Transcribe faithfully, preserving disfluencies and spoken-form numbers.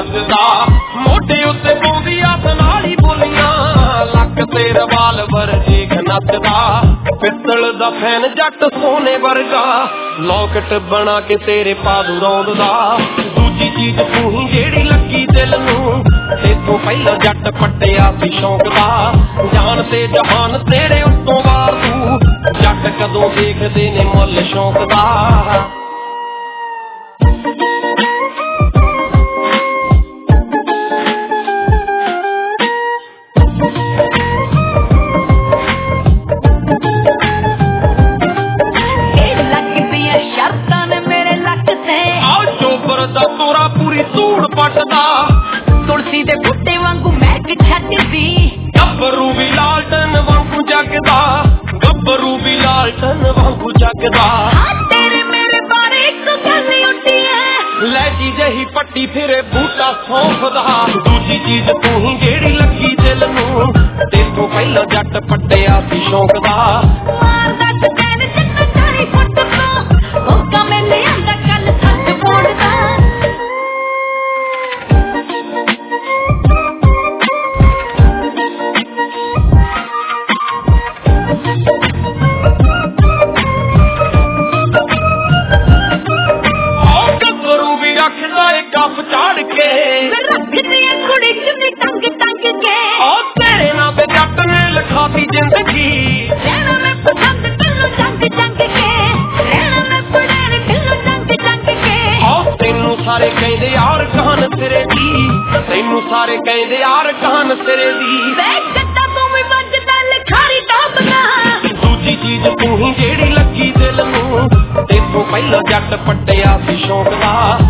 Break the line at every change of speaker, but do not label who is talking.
ਜੱਜਦਾ ਮੋਢੇ ਉੱਤੇ ਪਾਉਂਦੀ ਹੱਥ ਨਾਲ ਹੀ ਬੋਲੀਆਂ ਲੱਕ ਤੇ ਰਿਵਾਲਵਰ ਏਕ ਨੱਚਦਾ ਪਿੱਤਲ ਦਾ ਫੈਨ ਜੱਟ ਸੋਨੇ ਵਰਗਾ ਲੌਕਟ ਬਣਾ ਕੇ ਤੇਰੇ ਪਾਦੂ ਰੌਂਦਦਾ ਦੂਜੀ ਚੀਜ਼ ਤੂੰ ਹੀ ਜਿਹੜੀ ਲੱਗੀ ਦਿਲ ਨੂੰ ਇਥੋਂ ਪਹਿਲਾਂ ਜੱਟ ਪੱਟਿਆ ਸੀ ਸ਼ੌਂਕ ਦਾ ਜਾਨ ਤੇ ਜਹਾਨ ਤੇਰੇ ਉੱਤੋਂ ਵਾਰ ਤੂੰ ਜੱਟ ਕਦੋਂ ਦੇਖਦੇ ਨੇ ਮੁੱਲ ਸ਼ੌਂਕ ਦਾ ਤੋਰਾ ਪੂਰੀ ਧੂੜ ਪੱਟਦਾ
ਤੁਲਸੀ ਦੇ ਬੂਟੇ ਵਾਂਗੂ ਮਹਿਕ ਛੱਡਦੀ
ਗੱਭਰੂ ਵੀ ਲਾਲਟਨ ਵਾਂਗੂ ਜਗਦਾ ਗੱਭਰੂ ਵੀ ਲਾਲਟਨ ਵਾਂਗੂ ਜਗਦਾ
ਹਾਂ ਤੇਰੇ ਮੇਰੇ ਬਾਰੇ ਇੱਕ ਗੱਲ ਉੱਡੀ ਐ
ਲੈ ਜੀ ਜਹੀ ਪੱਟੀ ਫਿਰੇ ਬੂਟਾ ਸੌਂਫਦਾ ਦੂਜੀ ਚੀਜ਼ ਤੂੰ ਹੀ ਜਿਹੜੀ ਲੱਗੀ ਦਿਲ ਨੂੰ ਤੇਥੋਂ ਪਹਿਲਾਂ ਜੱਟ ਪੱਟਿਆ ਸੀ ਸ਼ੌਂਕ ਦਾ
ਮਾਰਦਾ ਚੈਨ ਚੰਨਾ ਚਾਹੀ ਫੁੱਟ ਤੋਂ ਮੌਕਾ ਮੈਨੇ ਆਂਦਾ ਕੱਲ ਸੱਚ ਬੋਲਦਾ
ਗੱਪ ਚਾੜ ਕੇ
ਰੱਖਦੀ ਐ ਕੁੜੀ ਚੁੰਨੀ ਟੰਗ ਟੰਗ ਕੇ
ਉਹ ਤੇਰੇ ਨਾਲ ਤੇ ਜੱਟ ਨੇ ਲਿਖਾਤੀ ਜ਼ਿੰਦਗੀ
ਰਹਿਣਾ ਮੈਂ ਪਸੰਦ ਤੈਨੂੰ ਜੰਗ ਜੰਗ ਕੇ ਰਹਿਣਾ ਮੈਂ ਪੜਾਣ ਤੈਨੂੰ ਜੰਗ ਜੰਗ ਕੇ
ਉਹ ਤੈਨੂੰ ਸਾਰੇ ਕਹਿੰਦੇ ਯਾਰ ਕਹਾਣ ਸਿਰੇ ਦੀ ਤੈਨੂੰ ਸਾਰੇ ਕਹਿੰਦੇ ਯਾਰ ਕਹਾਣ ਸਿਰੇ ਦੀ
ਵੇ ਗੱਦਾ ਤੂੰ ਵੀ ਵੱਜਦਾ ਲਿਖਾਰੀ ਟੋਪਦਾ
ਦੂਜੀ ਚੀਜ਼ ਤੂੰ ਹੀ ਜਿਹੜੀ ਲੱਗੀ ਦਿਲ ਨੂੰ ਤੇਥੋਂ ਪਹਿਲਾਂ ਜੱਟ ਪੱਟਿਆ ਸੀ ਸ਼ੌਂਕ ਦਾ